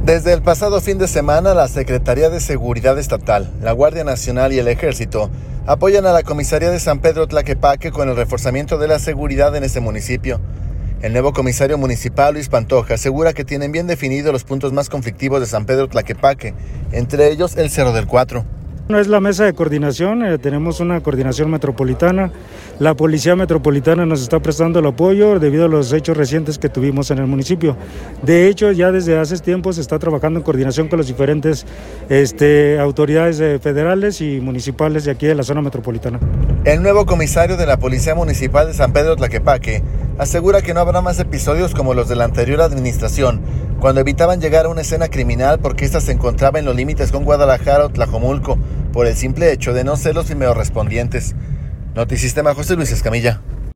Desde el pasado fin de semana, la Secretaría de Seguridad Estatal, la Guardia Nacional y el Ejército apoyan a la Comisaría de San Pedro Tlaquepaque con el reforzamiento de la seguridad en ese municipio. El nuevo comisario municipal, Luis Pantoja, asegura que tienen bien definidos los puntos más conflictivos de San Pedro Tlaquepaque, entre ellos el Cerro del Cuatro. No es la mesa de coordinación, tenemos una coordinación metropolitana. La Policía Metropolitana nos está prestando el apoyo debido a los hechos recientes que tuvimos en el municipio. De hecho, ya desde hace tiempo se está trabajando en coordinación con las diferentes autoridades federales y municipales de aquí de la zona metropolitana. El nuevo comisario de la Policía Municipal de San Pedro Tlaquepaque asegura que no habrá más episodios como los de la anterior administración, cuando evitaban llegar a una escena criminal porque ésta se encontraba en los límites con Guadalajara o Tlajomulco, por el simple hecho de no ser los primeros respondientes. Notisistema, José Luis Escamilla.